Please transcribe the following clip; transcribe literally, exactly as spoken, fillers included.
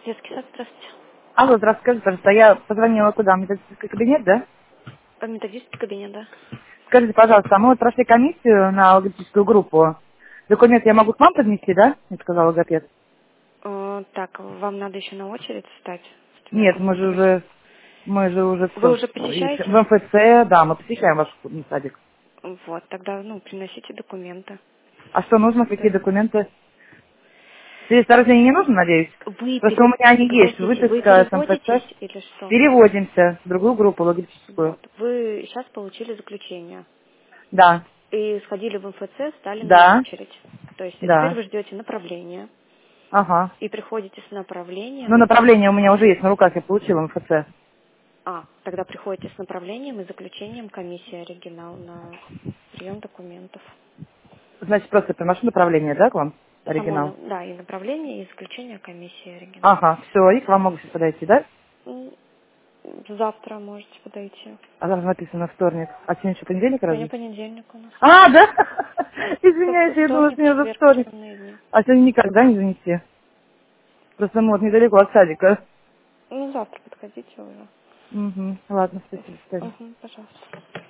Детский сад, здравствуйте. Алло, здравствуйте, пожалуйста. Я позвонила куда? В методический кабинет, да? А, Методический кабинет, да. Скажите, пожалуйста, а мы вот прошли комиссию на логопедическую группу. Документ я могу к вам поднести, да? Мне сказал логопед. Э, так, вам надо еще на очередь встать. Нет, мы же уже, мы же уже Вы все. уже В посещаете? эм эф це, да, мы посещаем ваш клубный садик. Вот, тогда, ну, приносите документы. А что нужно, какие документы? Свидетельство не нужно, надеюсь? Вы, Потому что у пере... меня они есть, подождите, вы выписка с эм эф це. переводитесь или что? Переводимся в другую группу логопедическую. Вот, вы сейчас получили заключение. Да, И сходили в эм эф це, стали на да, очередь. То есть, а теперь да, вы ждете направления. ага. И приходите с Ну, направлением. направление у меня уже есть на руках, я получила эм эф це. А, тогда приходите с направлением и заключением комиссии оригинал на прием документов. Значит, просто приношу направление, да, к вам? Само, Оригинал. на- да, и направление, и заключение комиссии оригинал. Ага, все, и к вам могу сейчас подойти, да? М, Завтра можете подойти. А там написано вторник. А сегодня что, понедельник Сегодня разве? понедельник у нас. А, да? Вто- Извиняюсь, я думала, что Вторник, меня за четверг, вторник. выходные дни. А сегодня никогда не занести. Просто мы вот недалеко от садика. Ну, завтра подходите уже. Угу. Ладно, спасибо, до свидания. Угу, пожалуйста.